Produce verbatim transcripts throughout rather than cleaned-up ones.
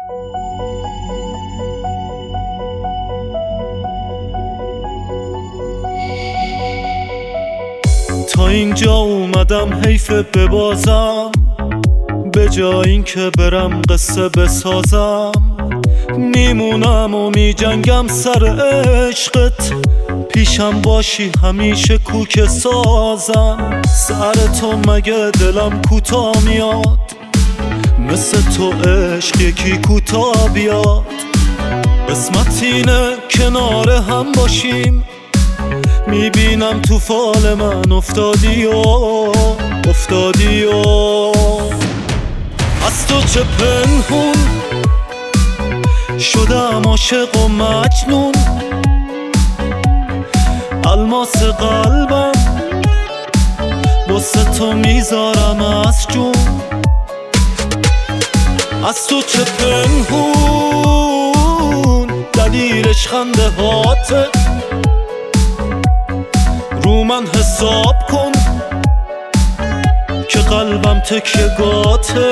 تا اینجا اومدم حیفه ببازم، به جای این که برم قصه بسازم. میمونم و میجنگم سر عشقت، پیشم باشی همیشه کوک سازم. سر تو مگه دلم کوتا میاد، مثل تو عشق یکی کوتا بیاد. قسمت اینه کنار هم باشیم، میبینم تو فال من افتادی و افتادی و از تو چه پنهون شدم عاشق و مجنون. الماس قلبم واسه تو میذارم از جون. از تو چه پنهون دلیلش خنده هاته، رو من حساب کن که قلبم تکیه گاته.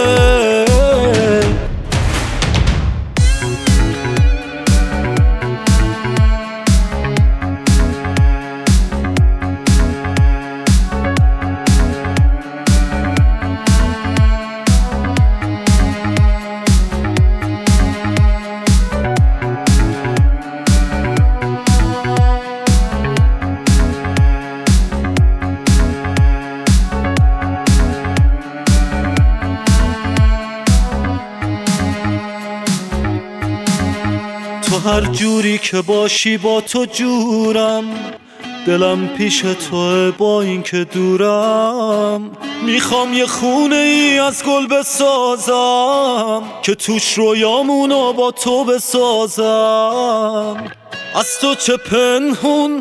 تو هر جوری که باشی با تو جورم، دلم پیش توه با این که دورم. میخوام یه خونه ای از گل بسازم که توش رویامونو با تو بسازم. از تو چه پنهون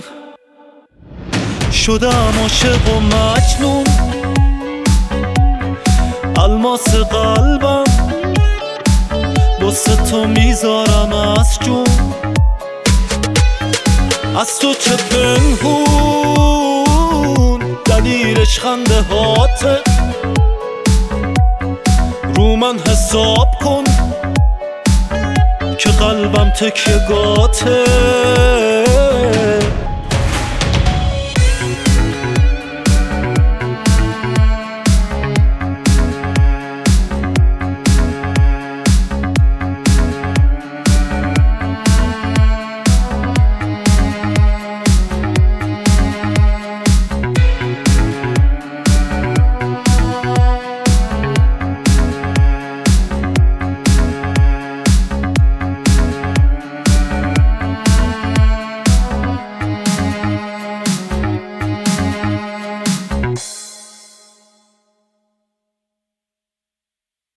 شدم عاشق و مجنون. الماس قلبم واسه تو میذارم از جون. از تو چه پنهون دلیلش خنده هاته، رو من حساب کن که قلبم تکیه گاته.